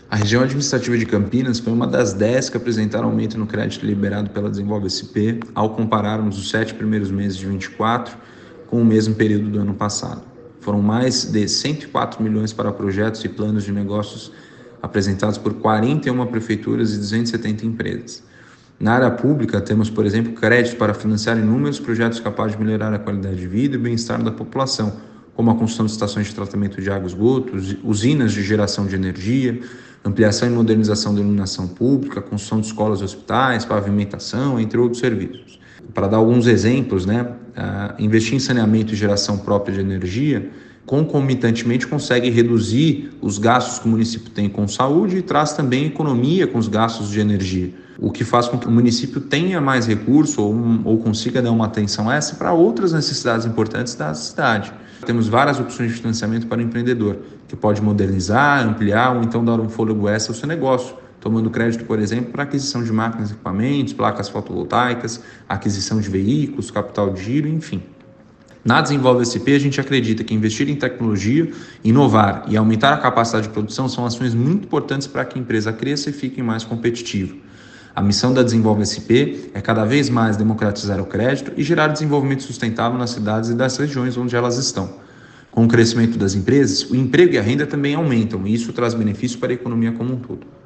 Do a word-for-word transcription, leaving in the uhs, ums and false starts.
A região administrativa de Campinas foi uma das dez que apresentaram aumento no crédito liberado pela Desenvolve S P, ao compararmos os sete primeiros meses de vinte e quatro com o mesmo período do ano passado. Foram mais de cento e quatro milhões para projetos e planos de negócios apresentados por quarenta e uma prefeituras e duzentas e setenta empresas. Na área pública, temos, por exemplo, crédito para financiar inúmeros projetos capazes de melhorar a qualidade de vida e bem-estar da população, como a construção de estações de tratamento de água e esgoto, usinas de geração de energia, ampliação e modernização da iluminação pública, construção de escolas e hospitais, pavimentação, entre outros serviços. Para dar alguns exemplos, né, investir em saneamento e geração própria de energia, concomitantemente consegue reduzir os gastos que o município tem com saúde e traz também economia com os gastos de energia, o que faz com que o município tenha mais recurso ou, ou consiga dar uma atenção essa para outras necessidades importantes da cidade. Temos várias opções de financiamento para o empreendedor, que pode modernizar, ampliar ou então dar um fôlego extra ao seu negócio, tomando crédito, por exemplo, para aquisição de máquinas e equipamentos, placas fotovoltaicas, aquisição de veículos, capital de giro, enfim. Na Desenvolve S P, a gente acredita que investir em tecnologia, inovar e aumentar a capacidade de produção são ações muito importantes para que a empresa cresça e fique mais competitiva. A missão da Desenvolve S P é cada vez mais democratizar o crédito e gerar desenvolvimento sustentável nas cidades e das regiões onde elas estão. Com o crescimento das empresas, o emprego e a renda também aumentam e isso traz benefícios para a economia como um todo.